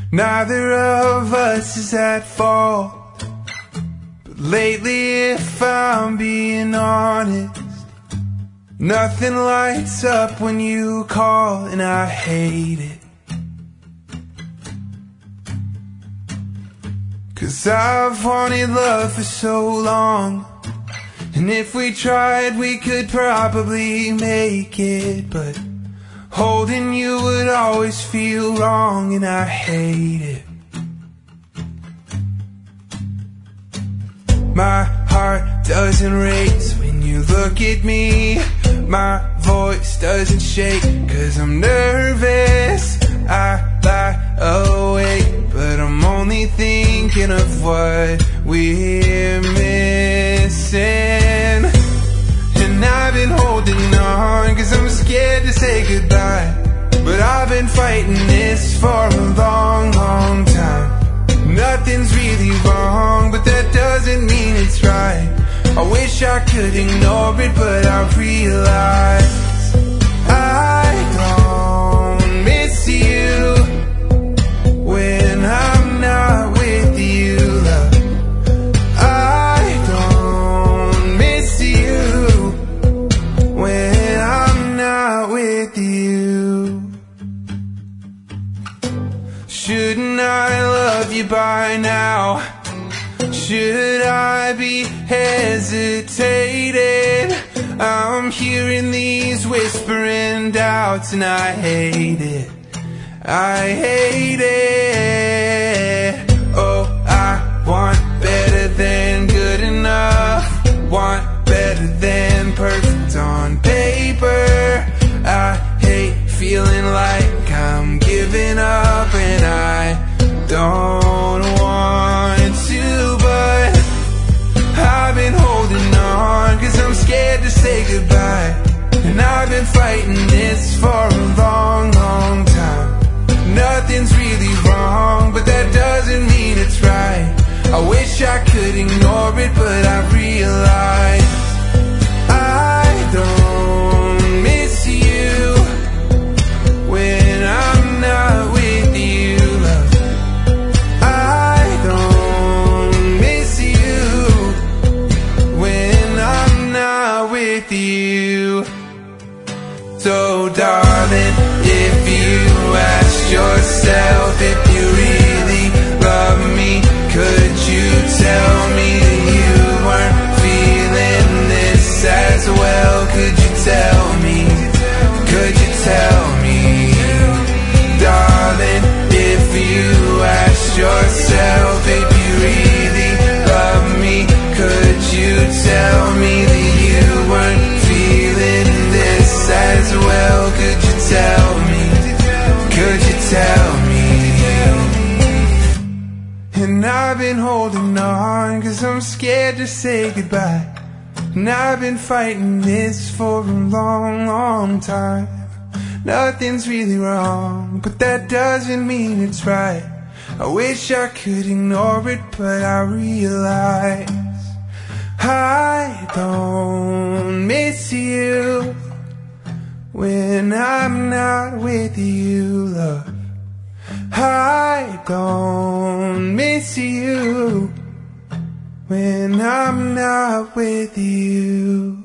Neither of us is at fault, but lately, if I'm being honest, nothing lights up when you call, and I hate it. 'Cause I've wanted love for so long, and if we tried we could probably make it, but holding you would always feel wrong, and I hate it. My heart doesn't race when you look at me. My voice doesn't shake 'cause I'm nervous. I lie awake, but I'm only thinking of what we're missing. And I've been holding on 'cause I'm scared to say goodbye, but I've been fighting this for a long, long time. Nothing's really wrong, but that doesn't mean it's right. I wish I could ignore it, but I realize I don't miss you when I'm not with you, love. I don't miss you when I'm not with you. Shouldn't I love you by now? Should I be hesitating? I'm hearing these whispering doubts, and I hate it. I hate it. Oh, I want better than good enough, want better than perfect on paper. I hate feeling like I'm giving up, and I don't want to, but I've been holding on 'cause I'm scared to say goodbye. And I've been fighting this for a long, long time. Nothing's really wrong, but that doesn't mean it's right. I wish I could ignore it, but I realize I don't miss you when I'm not with you, love. I don't miss you when I'm not with you. So darling, if you ask yourself if you really love me, could you tell me that you weren't feeling this as well? Could you tell me? Could you tell me? Darling, if you ask yourself if you really love me, could you tell me that you weren't feeling this as well? Could you tell me? Could you tell me? And I've been holding on 'cause I'm scared to say goodbye. And I've been fighting this for a long, long time. Nothing's really wrong, but that doesn't mean it's right. I wish I could ignore it, but I realize I don't miss you when I'm not with you, love. I don't miss you when I'm not with you.